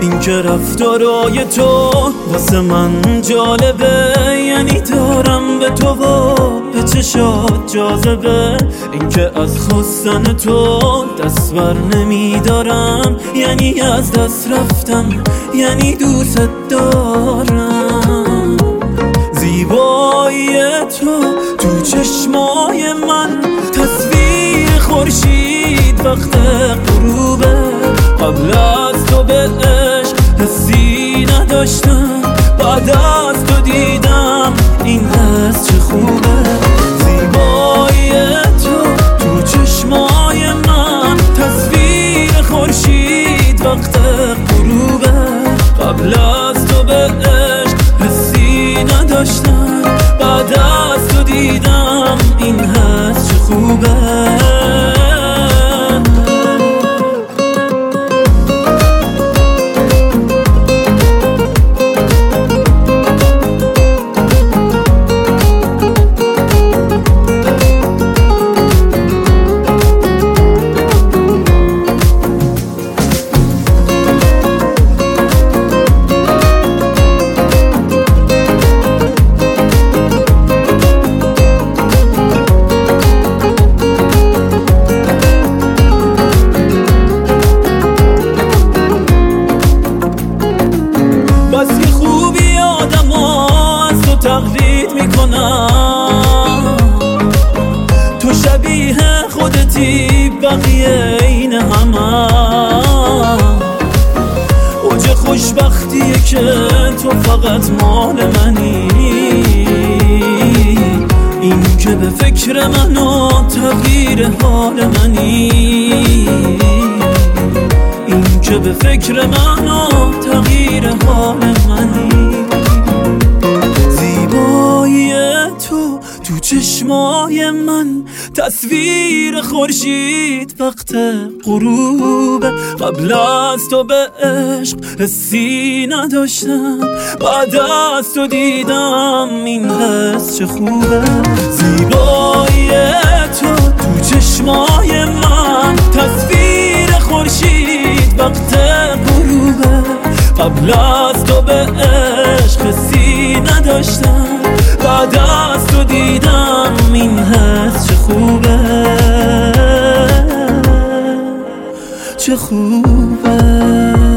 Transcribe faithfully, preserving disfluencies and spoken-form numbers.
این که رفتارای تو واسه من جالبه، یعنی دارم به تو و به چشات جاذبه. این که از خواستن تو دست بر نمیدارم، یعنی از دست رفتم، یعنی دوست دارم. زیبایی تو تو چشمای من، تصویر خورشید وقت غروبه. قبل از تو به عشق حسی نداشتم، بعد از تو دیدم این حس چه خوبه. زیبایی تو تو چشمای من، تصویر خورشید وقت غروبه. قبل از تو به عشق حسی نداشتم، بعد از تو دیدم این حس چه خوبه. بس که خوبی آدم ها از تو تقلید میکنم، تو شبیه خودتی بقیه این همه. اوج خوشبختیه که تو فقط مال منی، این که به فکر من و تغییر حال منی، این که به فکر من و تغییر حال منی. زیبایی تو تو چشمای من، تصویر خورشید وقت غروب. قبل از تو به عشق حسی نداشتم، بعد از تو دیدم این حس چه خوبه. زیبایی تو تو چشمای من، تصویر خورشید وقت غروبه. قبل از تو به عشق حسی نداشتم، بعد از تو دیدم این حس چه خوبه، چه خوبه.